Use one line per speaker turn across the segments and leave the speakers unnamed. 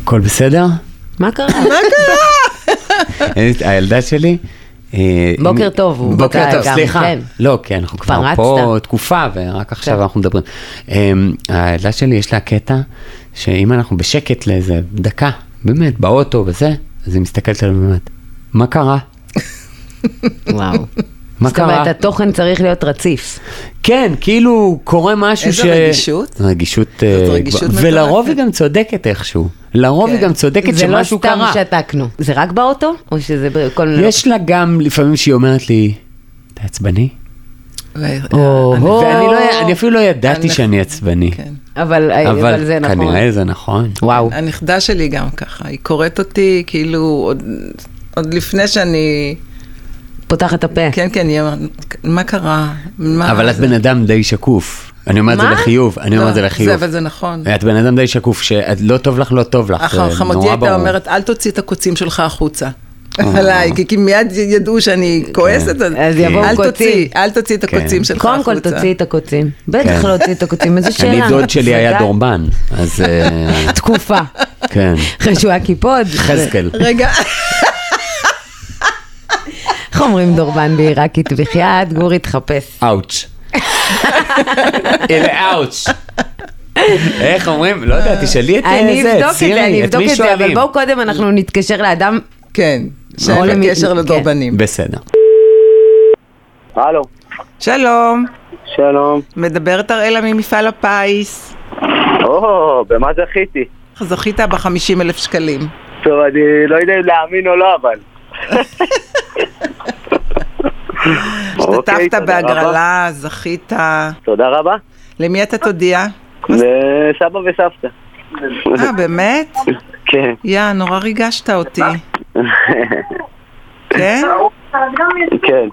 הכל בסדר?
מה קרה?
הילדה שלי...
בוקר טוב.
בוקר טוב, סליחה. לא, כי אנחנו כבר פה תקופה, ורק עכשיו אנחנו מדברים. הילדה שלי יש לה קטע, שאם אנחנו בשקט לאיזה דקה, באמת, באוטו וזה, אז היא מסתכלת עליו באמת, מה קרה?
וואו.
מה קרה?
זאת אומרת, התוכן צריך להיות רציף.
כן, כאילו קורה משהו
איזו רגישות?
רגישות.
רגישות
ולרוב היא גם צודקת איכשהו. לרוב היא גם צודקת שמשהו קרה.
זה לא סתם שתקנו. זה רק באוטו? או שזה בכל מיני...
יש לה גם לפעמים שהיא אומרת לי, אתה עצבני? ואני אפילו לא ידעתי שאני עצבני. אבל
זה נכון.
כנראה זה נכון.
וואו.
הנכדה שלי גם ככה, היא קוראת אותי כאילו עוד לפני שאני...
פותחת הפה.
כן, כן, מה קרה?
אבל את בן אדם די שקוף. אני אומר את זה לחיוב. אני אומר את זה לחיוב.
אבל זה נכון.
את בן אדם די שקוף, שלא טוב לך, לא טוב לך.
חמותי הייתה אומרת, אל תוציא את הקוצים שלך החוצה. עליי, כי מיד ידעו שאני כועסת,
אז יבואו קוצים.
אל תוציא את הקוצים שלך החוצה.
קודם כל תוציא את הקוצים. בטח לא תוציא את הקוצים, איזה שאלה.
אני דוד שלי היה דורבן, אז...
תקופה.
כן.
אחרי שהוא היה קיפוד.
חזקל.
רגע.
איך אומרים דורבן בעיראקית? בחייאת, גורי תחפש.
אאוץ'. אלה אאוץ'. איך אומרים? לא יודע, תשאלי את זה,
אני אבדוק את זה, אבל בואו קודם אנחנו נתקשר לאדם.
כן, שאין בקשר לדורבנים.
בסדר.
הלו.
שלום.
שלום.
מדברת אראלה ממפעל הפיס.
במה זכיתי?
זכית ב50,000 שקלים.
טוב, אני לא יודע אם להאמין או לא, אבל...
השתתפת בהגרלה, זכית.
תודה רבה.
למי אתה תודיע?
לסבא וסבתא.
באמת?
כן.
נורא ריגשת אותי. כן?
כן.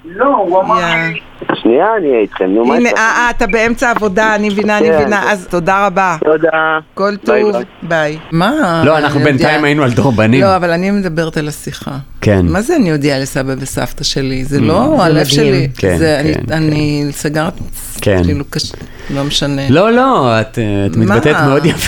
שנייה, אני אהיה איתכם.
הנה, אתה באמצע עבודה, אני מבינה, אז תודה רבה.
תודה.
כל טוב, ביי. מה?
לא, אנחנו בינתיים היינו על דורבנים.
לא, אבל אני מדברת על השיחה.
כן.
מה זה אני יודיע לסבא וסבתא שלי? זה לא הלב שלי. אני סגרת, כאילו, לא משנה.
לא, את מתבטאת מאוד יפה.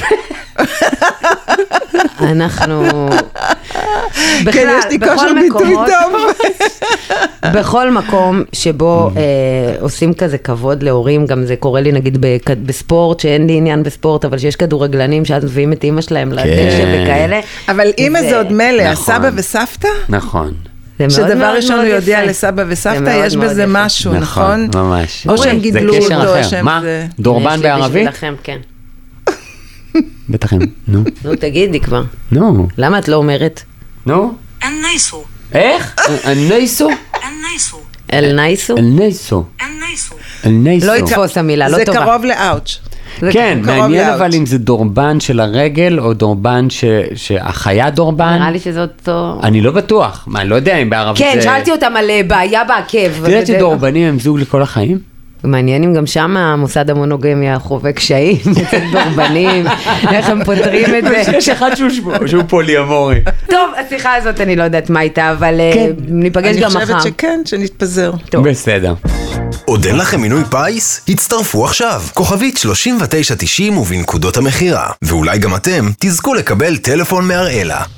אנחנו...
כן, יש לי כושר ביטוי טוב.
בכל מקום שבו עושים כזה כבוד להורים, גם זה קורה לי נגיד בספורט, שאין לי עניין בספורט, אבל שיש כדורגלנים שאז מביאים את אמא שלהם לדשא וכאלה.
אבל אמא זה עוד מלא, הסבא וסבתא?
נכון.
שדבר ראשון הוא יודע לסבא וסבתא, יש בזה משהו, נכון?
ממש.
או שהם גידלו אותו, או שהם...
מה? דורבן בערבית?
כן.
בטח הם, נו.
נו, תגידי כבר.
נו.
למה את לא אומרת?
נו.
النيسو.
איך? النيسو?
النيسو.
النيسو?
النيسو.
النيسو.
النيسو.
לא יתפוס המילה, לא טובה.
זה קרוב לאוץ'.
כן, מעניין אבל אם זה דורבן של הרגל, או דורבן שהחיה דורבן.
נראה לי שזה אותו...
אני לא בטוח, מה, אני לא יודע אם בערבית זה...
כן, שאלתי אותם על בעיה בעקב.
תראה שדורבנים הם זוג לכל החיים?
מעניין אם גם שם המוסד המונוגמיה חווה קשיים, אצל דורבנים, איך הם פותרים את זה.
יש אחד שהוא פוליאמורי.
טוב, השיחה הזאת אני לא יודעת מה הייתה, אבל ניפגש גם מחר.
אני חושבת שכן, שנתפזר.
בסדר.
עוד אין לכם מינוי פייס? הצטרפו עכשיו. כוכבית 3990 ובנקודות המחירה. ואולי גם אתם תזכו לקבל טלפון מהראלה.